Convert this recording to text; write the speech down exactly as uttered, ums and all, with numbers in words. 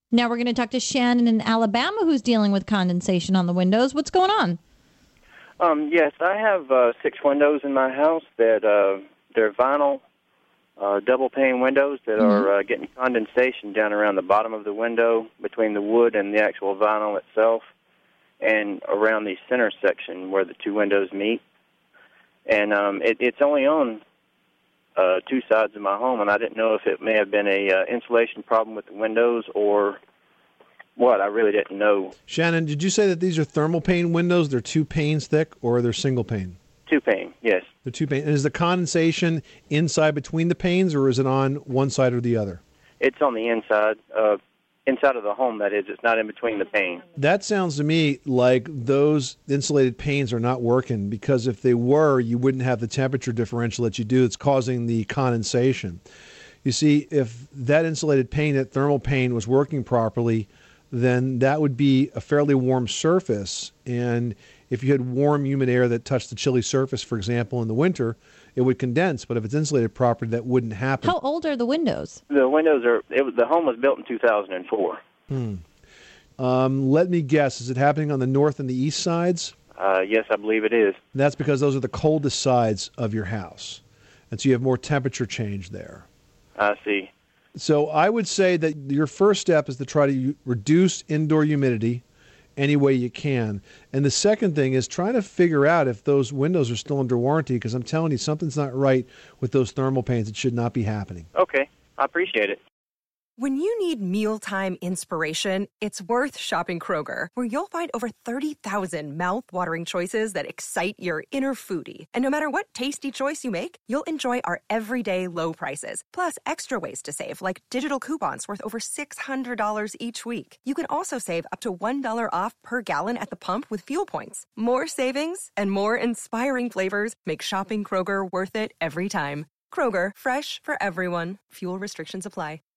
Now we're going to talk to Shannon in Alabama, who's dealing with condensation on the windows. What's going on? Um, yes, I have uh, six windows in my house that uh, they're vinyl uh, double-pane windows that mm-hmm. are uh, getting condensation down around the bottom of the window between the wood and the actual vinyl itself and around the center section where the two windows meet. And um, it, it's only on uh, two sides of my home, and I didn't know if it may have been a uh, insulation problem with the windows or what. I really didn't know. Shannon, did you say that these are thermal pane windows? They're two panes thick, or they're single pane? Two pane, yes. They're two pane. And is the condensation inside between the panes, or is it on one side or the other? It's on the inside, uh, inside of the home, that is. It's not in between the pane. That sounds to me like those insulated panes are not working, because if they were, you wouldn't have the temperature differential that you do. It's causing the condensation. You see, if that insulated pane, that thermal pane, was working properly, then that would be a fairly warm surface. And if you had warm, humid air that touched the chilly surface, for example, in the winter, it would condense. But if it's insulated properly, that wouldn't happen. How old are the windows? The windows are, it was, the home was built in two thousand four. Hmm. Um, let me guess, is it happening on the north and the east sides? Uh, yes, I believe it is. And that's because those are the coldest sides of your house. And so you have more temperature change there. I see. So I would say that your first step is to try to reduce indoor humidity any way you can. And the second thing is trying to figure out if those windows are still under warranty, because I'm telling you, something's not right with those thermal panes. It should not be happening. Okay. I appreciate it. When you need mealtime inspiration, it's worth shopping Kroger, where you'll find over thirty thousand mouth-watering choices that excite your inner foodie. And no matter what tasty choice you make, you'll enjoy our everyday low prices, plus extra ways to save, like digital coupons worth over six hundred dollars each week. You can also save up to one dollar off per gallon at the pump with fuel points. More savings and more inspiring flavors make shopping Kroger worth it every time. Kroger, fresh for everyone. Fuel restrictions apply.